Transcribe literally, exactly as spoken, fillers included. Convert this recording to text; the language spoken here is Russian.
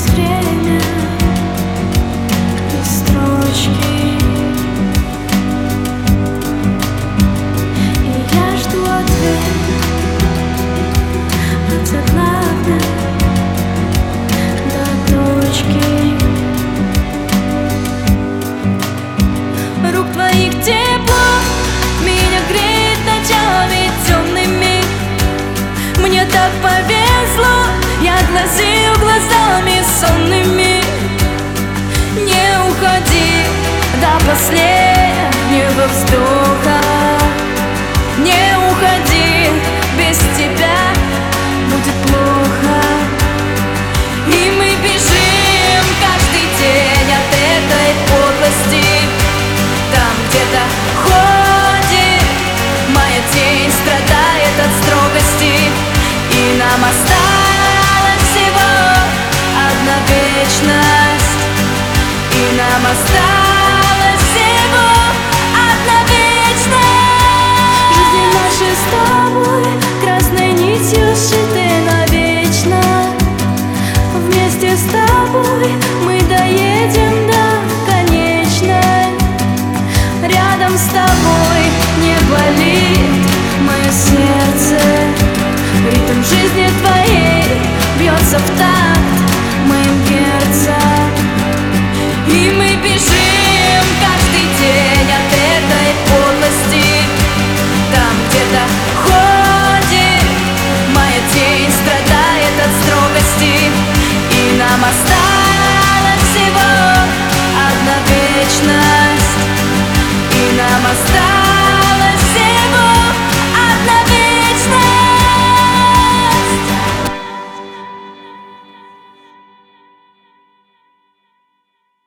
время и строчки, и я жду ответ от заглавной до точки. Рук твоих тепло меня греет ночами темными. Мне так повезло, я глазею глазами сонными. Не уходи до последнего вздоха, не уходи, без тебя будет плохо. И мы бежим каждый день от этой подлости. Там где-то ходит моя тень, страдает от строгости. И нам осталась всего одна вечность. И нам осталась всего одна вечность. Жизни наши с тобой красной нитью сшиты навечно. Вместе с тобой